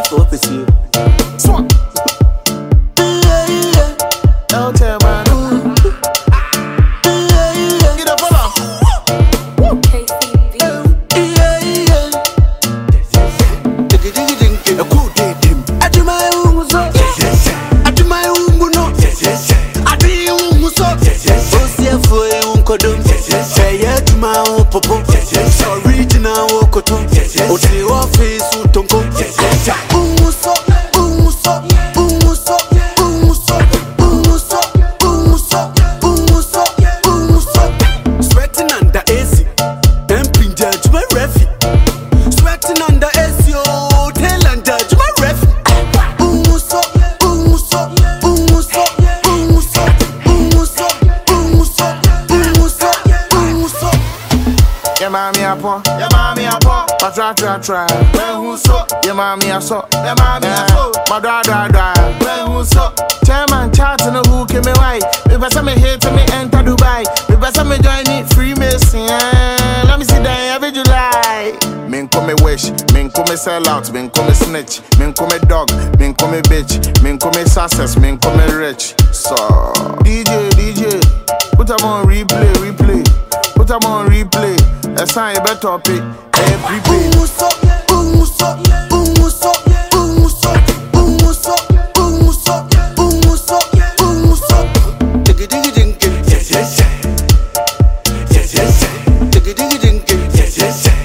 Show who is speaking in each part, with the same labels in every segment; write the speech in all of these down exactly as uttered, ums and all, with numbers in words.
Speaker 1: Hope it's you.
Speaker 2: Swap. Yeah, yeah. Don't tell man. Get up, hold on.
Speaker 3: K C B.
Speaker 2: Yeah, yeah. Diggy diggy ding ding. A cool day dim. I do my own so. I do my own no. I do your own so. Oh, see for you kodum. Say yeah to my own popo. Original wokoto. Oh, see office utonko. Umuso, umuso, umuso, umuso, umuso, umuso, umuso, umuso. Sweating under A C, dumping judge my refi. Sweating under A C, oh, tell and judge my refi. Umuso, umuso, umuso, umuso, umuso, umuso, umuso, umuso. Yeah, mommy, I pour. Yeah, mommy, I pour. I try, try, try. When who so? Yeah, mommy, I saw. Yeah, mommy, I saw. My da da da. When who so? Chairman chat and who came me white. If I say me here to me enter Dubai. If I say me join it Freemason. Let me see that every July. Men come me wish, men come me sell out, men come me snitch, men come me dog, men come me bitch, men come me success, men come me rich. So D J, D J, put them on replay, replay. Put them on replay. That's how you better pick every day. Umuso, umuso, umuso, umuso, umuso, umuso, umuso, umuso. Diggy diggy ding ding. Yes yes yes. Yes yes yes. Diggy diggy ding ding. Yes yes yes.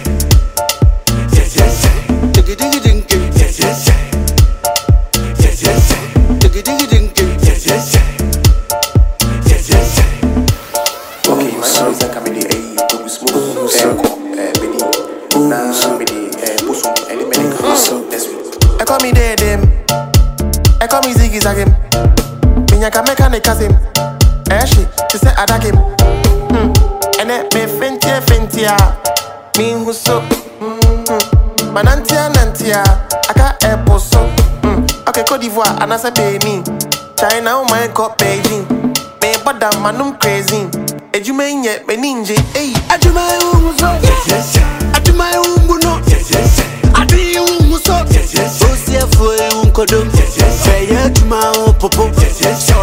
Speaker 2: Yes yes yes. Diggy diggy ding ding. Yes yes yes. Yes yes yes. Diggy diggy ding ding. Yes yes yes. Yes yes yes.
Speaker 4: Okay, my name is Akamedi. Hey, go smooth. Eh, Benny. Nah, Benny. Eh, Busum. Any medic. That's it.
Speaker 2: I call me dead them. I call me Ziggy Zagim. Minya ka mechanic kasim. Eh shit, she say attack him. Hmm. And then me fentia fentia. Me who so. Hmm. Manantia nantia. Aka airport so. Hmm. Okay, Cote d'Ivoire, and I say pay me. China, oh my God, Beijing. Me bada manum crazy. Ejume nye me ninja. Hey, I do my own so. Yes yes yes. I do my own no. Yes yes yes. I do your own so. Yes yes yes. Oh, see for you kodum. Yes yes. Say yeah to my own popo. Yes yes yes.